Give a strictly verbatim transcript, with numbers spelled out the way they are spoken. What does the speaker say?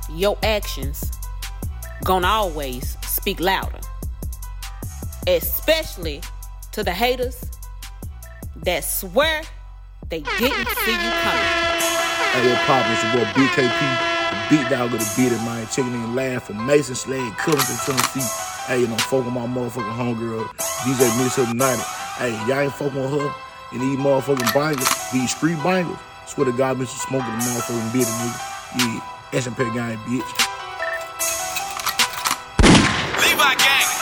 your actions gonna always speak louder. Especially to the haters that swear they didn't see you coming. Hey, what poppin'? It's your boy B K P, the beat dog of the beat it, man. Checking in live from Mason Slade, Covington, Tennessee. Hey, you know, fuck with my motherfucking homegirl, D J Miss United. Hey, y'all ain't fucking with her and these motherfucking bangers, these street bangers. Swear to God, Mister Smoking the motherfucking bitty nigga. Yeah, S and P gang, bitch. Levi gang.